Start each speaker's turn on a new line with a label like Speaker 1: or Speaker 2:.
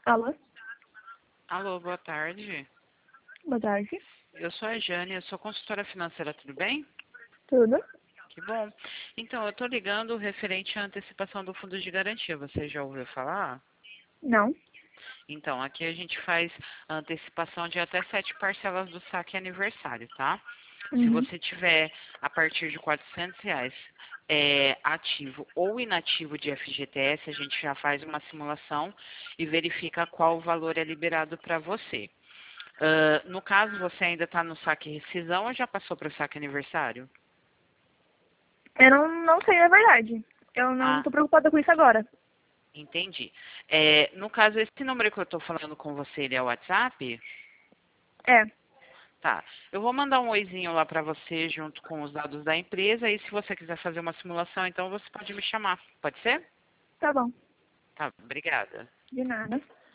Speaker 1: Alô?
Speaker 2: Alô, boa tarde.
Speaker 1: Boa tarde.
Speaker 2: Eu sou a Jane, eu sou consultora financeira, tudo bem?
Speaker 1: Tudo?
Speaker 2: Que bom. Então, eu estou ligando referente à antecipação do fundo de garantia. Você já ouviu falar?
Speaker 1: Não.
Speaker 2: Então, aqui a gente faz a antecipação de até 7 parcelas do saque aniversário, tá? Se
Speaker 1: Uhum.
Speaker 2: você tiver a partir de R$ 400 ativo ou inativo de FGTS, a gente já faz uma simulação e verifica qual o valor é liberado para você. No caso, você ainda está no saque rescisão ou já passou para o saque aniversário?
Speaker 1: Eu não sei, na verdade. Eu não
Speaker 2: Ah,
Speaker 1: tô preocupada com isso agora.
Speaker 2: entendi. No caso, esse número que eu estou falando com você, ele é o WhatsApp?
Speaker 1: É,
Speaker 2: Tá. Eu vou mandar um oizinho lá para você junto com os dados da empresa e se você quiser fazer uma simulação, então você pode me chamar. Pode ser?
Speaker 1: tá bom.
Speaker 2: Tá, obrigada.
Speaker 1: De nada.